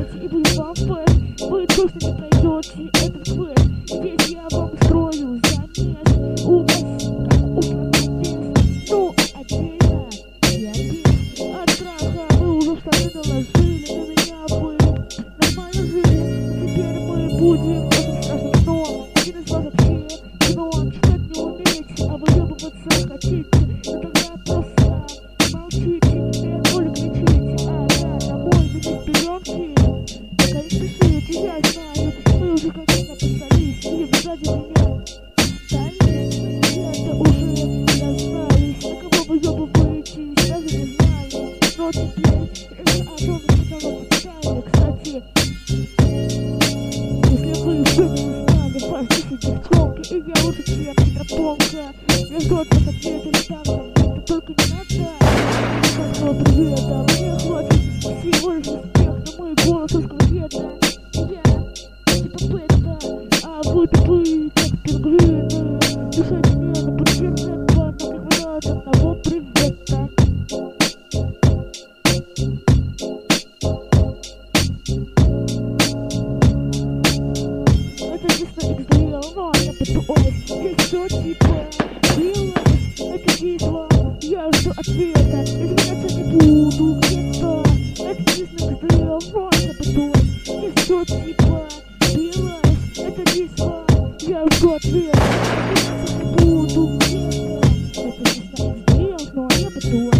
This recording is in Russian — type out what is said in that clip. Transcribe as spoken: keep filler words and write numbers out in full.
и будет вам фэст. Вы точно не пройдете этот квест. Здесь я вам строю замес. У вас как у самодес. Ну, отдельно я без. От страха вы уже штаны наложили. На меня вы нормально жили. Теперь мы будем очень страшным сном. Один из вас вообще гном. Читать не умеете, а выебываться хотите. Но тогда просто молчите и ноль кричите. А я домой бежит пеленки. Только не спешите, я знаю. Мы уже когда-то писались и сзади меня стали. Это уже дознались. На кого выебываетесь, даже не знаю. Но теперь это о том, что вам почитали. Кстати, если вы еще не узнали, вас десять девчонки, и я лучше, чем Петропонка. Я жду от вас ответа, или так там, это только не надо. Каждого привета, мне хватит всего лишь успех, но мой голос узкого цвета. Я типа бета, а вы тупые, как пингвины. Дышайте мне на пути рэпа, но как вы от одного привета. Это чисто икс-дрил, но я пытаюсь. Здесь все типа билось, это число. Я жду ответа, извиняться не буду где-то. Это чисто икс-дрил, но я пытаюсь. Здесь все типа билось, это число. Я жду ответа, извиняться не буду где-то. Это чисто икс-дрил, но я пытаюсь.